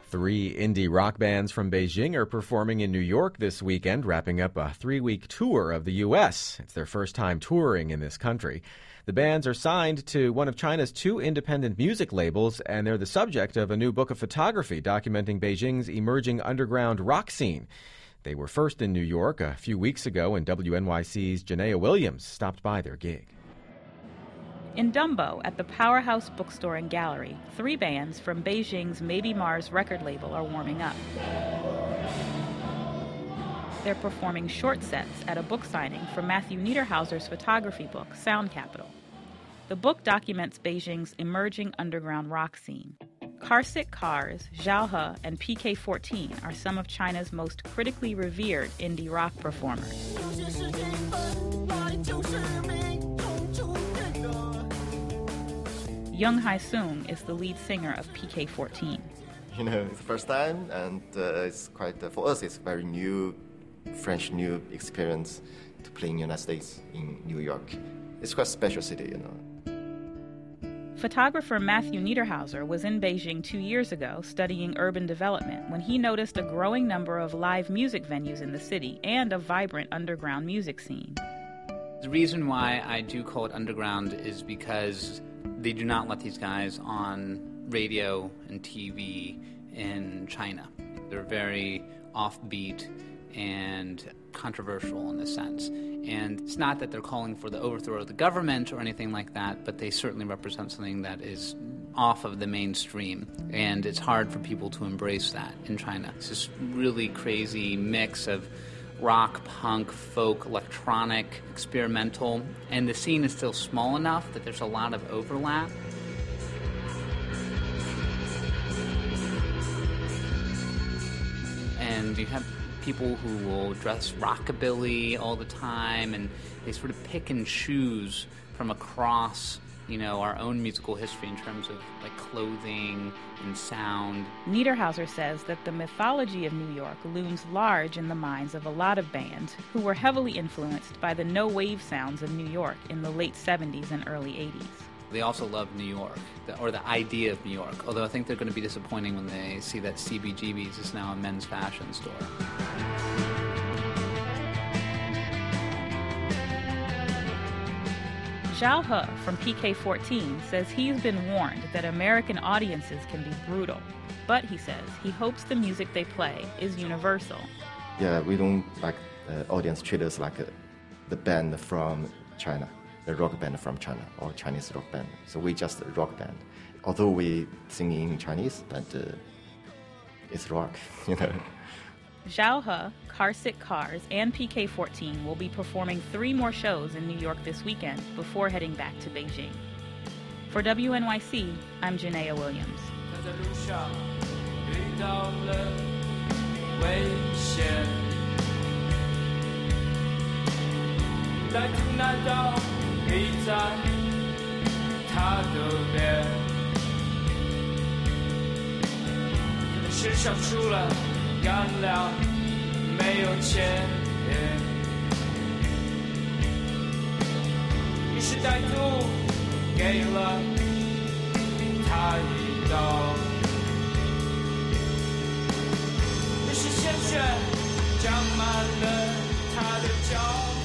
3 indie rock bands from Beijing are performing in New York this weekend, wrapping up a 3-week tour of the U.S. It's their first time touring in this country. The bands are signed to one of China's 2 independent music labels, and they're the subject of a new book of photography documenting Beijing's emerging underground rock scene. They were first in New York a few weeks ago, and WNYC's Janaea Williams stopped by their gig. In Dumbo, at the Powerhouse Bookstore and Gallery, 3 bands from Beijing's Maybe Mars record label are warming up. They're performing short sets at a book signing for Matthew Niederhauser's photography book, Sound Capital. The book documents Beijing's emerging underground rock scene. Carsick Cars, Zhao He, and PK14 are some of China's most critically revered indie rock performers. Young Hai-sung is the lead singer of PK14. It's the first time, and it's quite, for us, it's very new, French new experience to play in the United States, in New York. It's quite a special city, Photographer Matthew Niederhauser was in Beijing 2 years ago studying urban development when he noticed a growing number of live music venues in the city and a vibrant underground music scene. The reason why I do call it underground is because they do not let these guys on radio and TV in China. They're very offbeat and controversial in a sense. And it's not that they're calling for the overthrow of the government or anything like that, but they certainly represent something that is off of the mainstream. And it's hard for people to embrace that in China. It's this really crazy mix of rock, punk, folk, electronic, experimental, and the scene is still small enough that there's a lot of overlap. And you have people who will dress rockabilly all the time, and they sort of pick and choose from across, our own musical history in terms of like clothing and sound. Niederhauser says that the mythology of New York looms large in the minds of a lot of bands who were heavily influenced by the no-wave sounds of New York in the late 70s and early 80s. They also love New York, or the idea of New York, although I think they're going to be disappointing when they see that CBGB's is now a men's fashion store. Zhao He from PK14 says he's been warned that American audiences can be brutal, but he says he hopes the music they play is universal. Yeah, we don't like audience treat us like the band from China, the rock band from China, or Chinese rock band. So we just a rock band. Although we sing in Chinese, but it's rock, Zhao He, Carsick Cars, and PK14 will be performing 3 more shows in New York this weekend before heading back to Beijing. For WNYC, I'm Janaea Williams. 干粮没有钱，于是歹徒给了他一刀，于是鲜血沾满了他的脚。